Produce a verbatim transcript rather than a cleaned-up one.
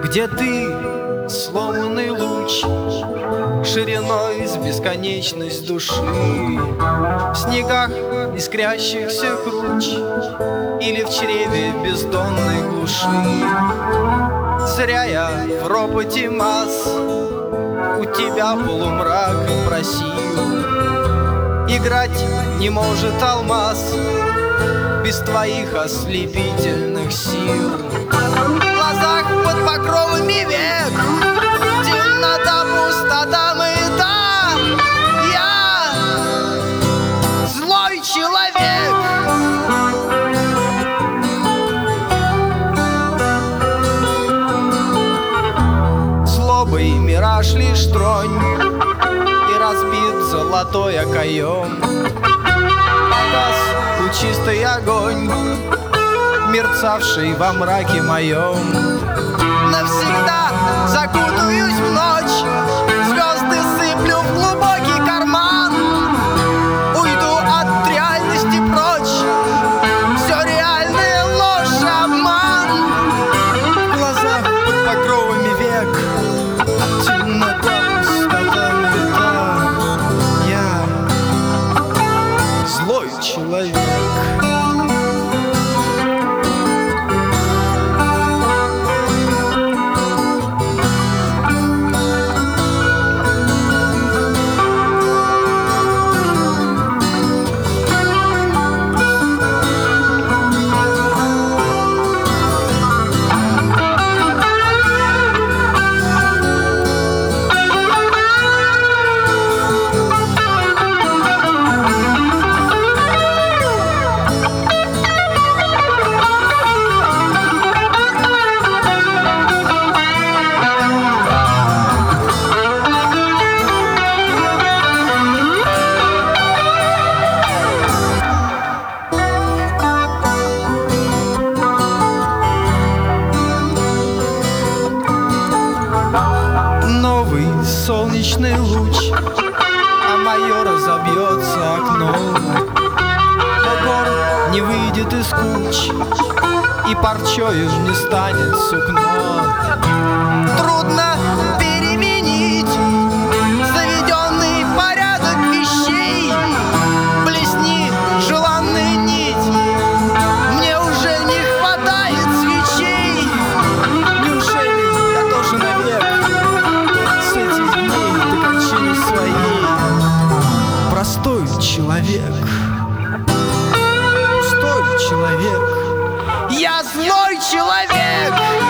Где ты, сломанный луч, шириной с бесконечность души, в снегах искрящихся круч или в чреве бездонной глуши. Зря я в ропоте масс у тебя полумрак просил. Играть не может алмаз без твоих ослепительных сил. В глазах под покровами век темнота, пустота, маята. Я злой человек. Злобой мираж лишь тронь, и разбит золотой окоем. Погас лучистый огонь, мерцавший во мраке моем. Навсегда закутаюсь в ночь, звезды сыплю в глубокий карман. Уйду от реальности прочь, все реальное ложь и обман. В глазах под покровами век темнота, пустота, маята. Я злой человек. Новый солнечный луч, а мое разобьется окно. Но город не выйдет из куч, и парчою не станет сукно. Трудно переменить заведенный порядок вещей. Блесни желанная нить, мне уже не хватает свечей. Неужели я тоже навек с этих дней до кончины своей простой человек, пустой человек? Я злой человек.